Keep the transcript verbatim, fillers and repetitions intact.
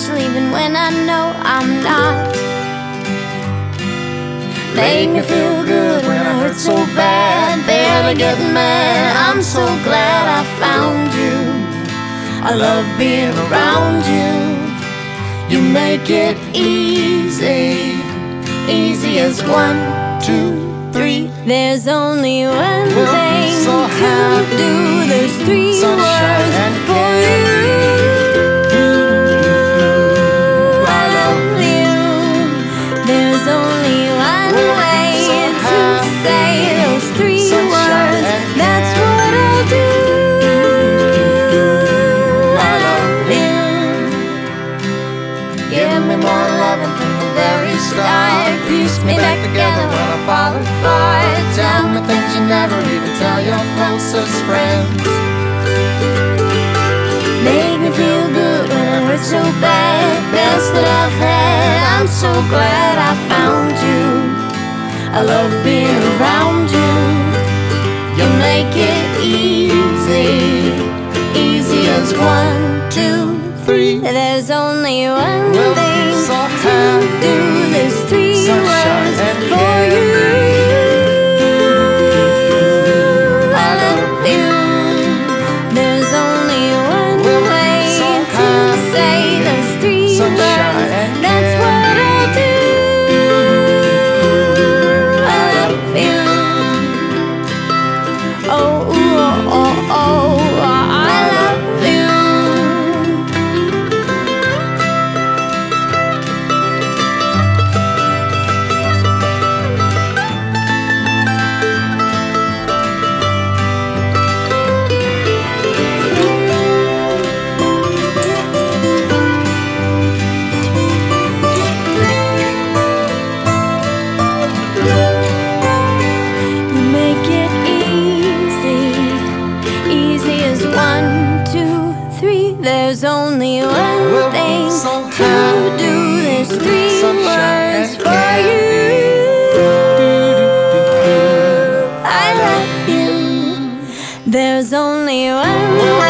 special even when I know I'm not. Make me feel good when I hurt so bad, barely getting mad. I'm so glad I found you. I love being around you. You make it easy, easy as one, two, three. There's only one We'll thing so to do. There's three words for you. I love you. There's only one We'll way so to say those three words. That's what I'll do. I love you. Give me more loving from the very start. Piece me back together when I fall apart. Tell me things you never even tell your closest friends. Make me feel good when I hurt so bad. Best that I've had. I'm so glad I found you. I love being around you. You make it easy, easy as one, two, three. There's only one We'll thing so to do. There's three sunshine words and for care. you. I love you. There's only one We'll way so to say those three sunshine words. and That's care. what I'll do. I love you. Oh, oh, oh, oh, I love you. You make it easy, easy as one, two, three. There's only one We'll thing so to do. There's three sunshine words and for you. I love you. There's only one